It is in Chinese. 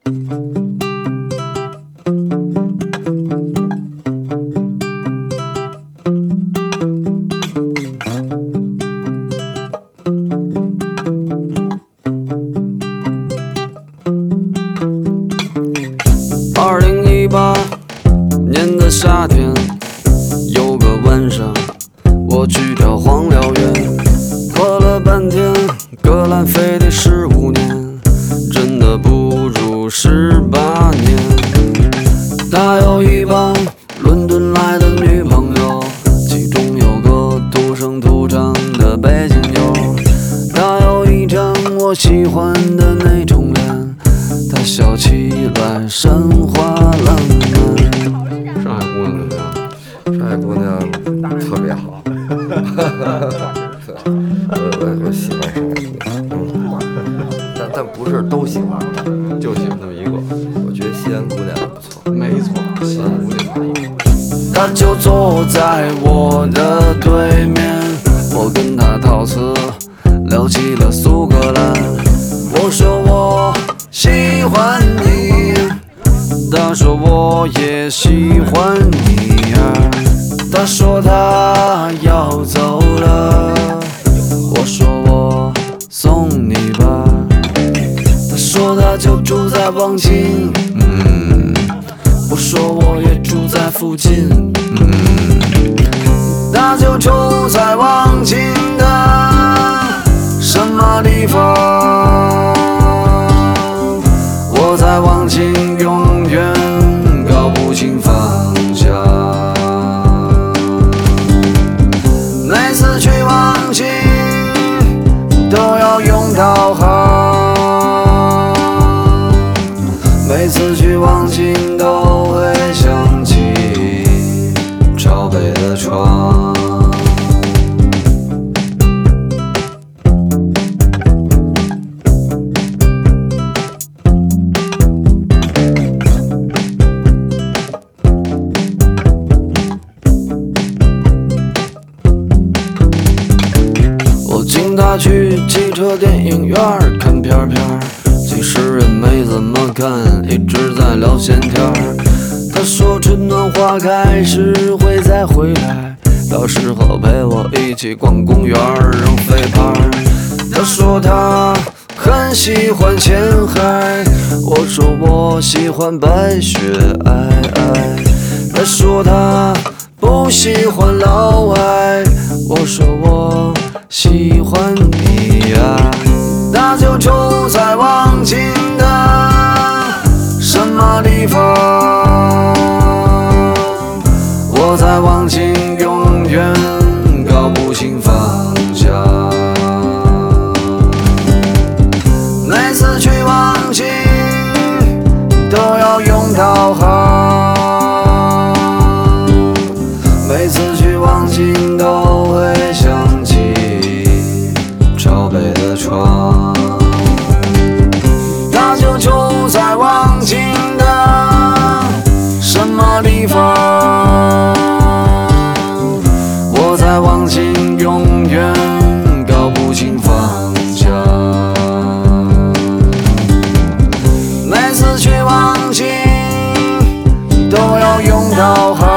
2018年的夏天，有个晚上，我去找黄燎原，喝了半天，格兰非得15年，真的不如18年。他有一帮伦敦来的女朋友，其中有个土生土长的北京友。他有一张我喜欢的那种脸，他笑起来神话浪漫。 上海姑娘怎么样？上海姑娘特别好，我喜欢上海姑娘，但不是都喜欢，就喜欢那么一个。我觉得西安姑娘不错， 没错， 西安姑娘。 他就坐在我的对面，我跟他套词，聊起了苏格兰。我说我喜欢你，他说我也喜欢你啊。他说他要走了，我说我送你吧。他说他就住在望京，我说我也住在附近，他就住在望京的什么地方？我在望京永远搞不清方向，每次去望京都要用导航，每次去望京都会想起朝北的床。我请他去汽车电影院看片片，其实也没怎么看，一直在聊闲天儿。他说春暖花开时会再回来，到时候陪我一起逛公园扔飞盘。他说他很喜欢前海，我说我喜欢白雪皑皑。他说他不喜欢老外，我说我喜欢你呀。他就住在望京的什么地方？我在望京永远搞不清方向，每次去望京都要用导航，每次去望京都会想起朝北的床。他就住在望京的什么地方？我在望京永远搞不清方向，每次去望京都要用导航。